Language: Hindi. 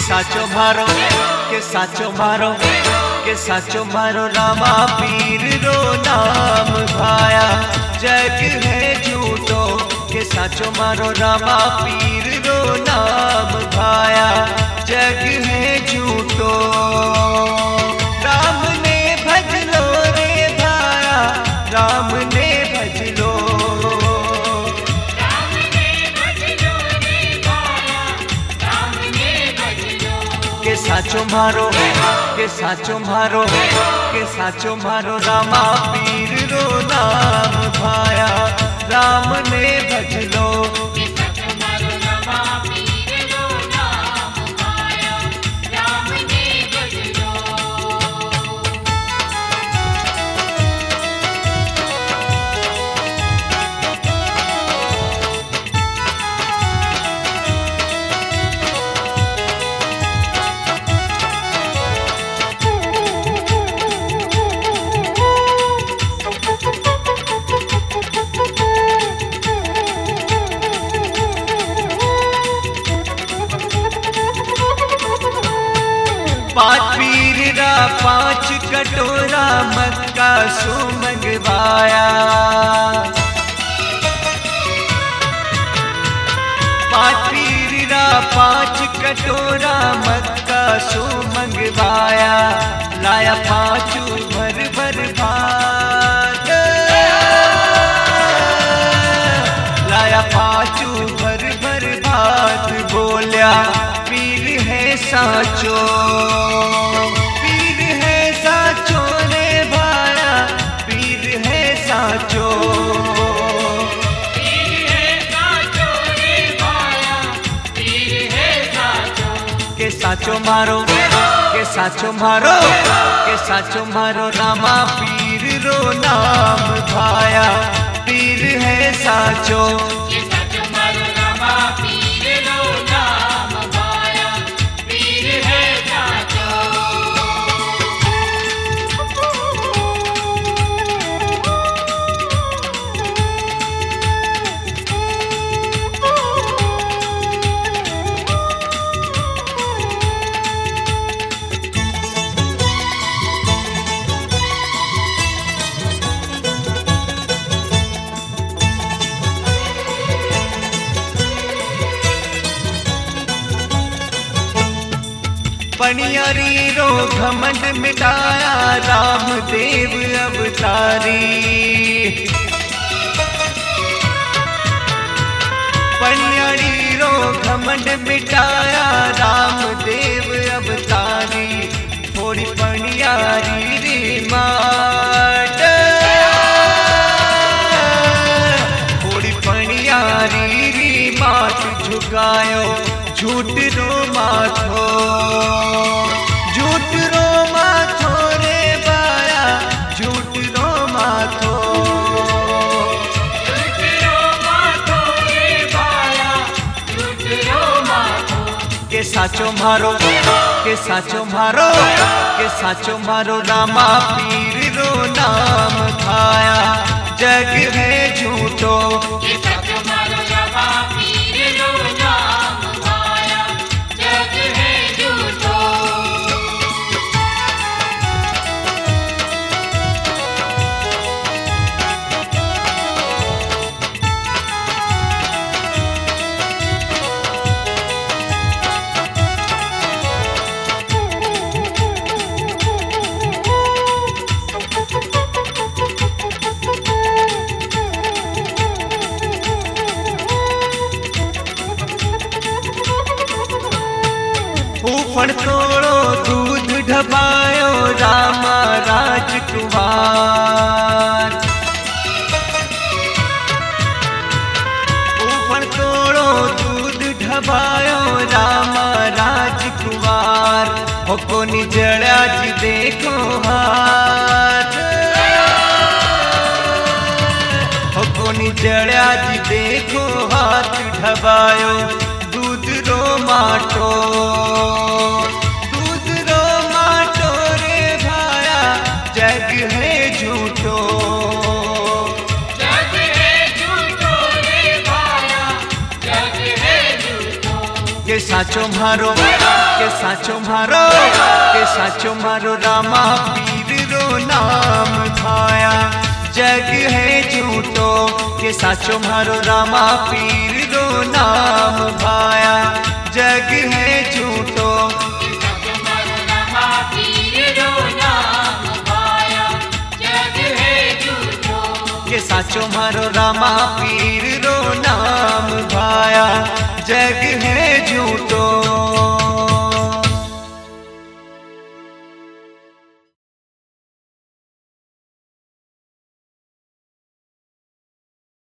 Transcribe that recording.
साचो मारो के साचो मारो के साचो मारो रामा पीर रो नाम भाया जग है झूठो के साचो मारो रामा पीर रो नाम भाया जग है झूठो। राम ने भज लो रे भाया राम ने भज लो के साचो मारो के साचो मारो के साचो मारो रामा पीर रो नाम भाया राम ने भज लो। पांच पीरा पांच कटोरा मक्का सो मंगवाया पांच पीरा पांच कटोरा मक्का सो मंगवाया लाया पांचू भर भर भात लाया पांचू भर भर भात बोलिया पीर है साचो पीर है साचो रे भाया पीर है साचो पीर है साचो रे भाया पीर है साचो के साचो मारो के साचो मारो के साचो मारो रामा पीर रो नाम भाया पीर है साचो के साचो मारो रामा पीर रो नाम भाया पीर है साचो। पनियारी रो घमंड मिटाया रामदेव अवतारी पनियारी रो घमंड मिटाया रामदेव अवतारी थोड़ी पनियारी रे माट थोड़ी पनियारी रे माट झुकायो झूठ रो माथो झूठ रो माथो रे बाया झूठ रो माथो झूठ रो माथो रे भाया झूठ रो माथो के साचो मारो के साचो मारो के साचो मारो रामा पीर रो नाम भाया जग है झूठो के साचो मारो रामा पीर रो नाम भाया जग है झूठो। फूफड़ तोड़ो दूध ढबायो रामा राजकुमार फूफड़ तोड़ो दूध ढबायो रामा राजकुमार हो को निजड़ा जी देखो हाथ हो को निजड़ा जी देखो हाथ ढबायो दूध रो माटो दूध रो माटो रे भाया जग है झूठो जग है झूठो रे भाया जग है झूठो। साचो मारो रामा पीर रो नाम भाया जग है झूठो के साचो मारो रामा पीर रो नाम भाया जग है झूठो के साचो मारो रामा पीर रो नाम भाया जग है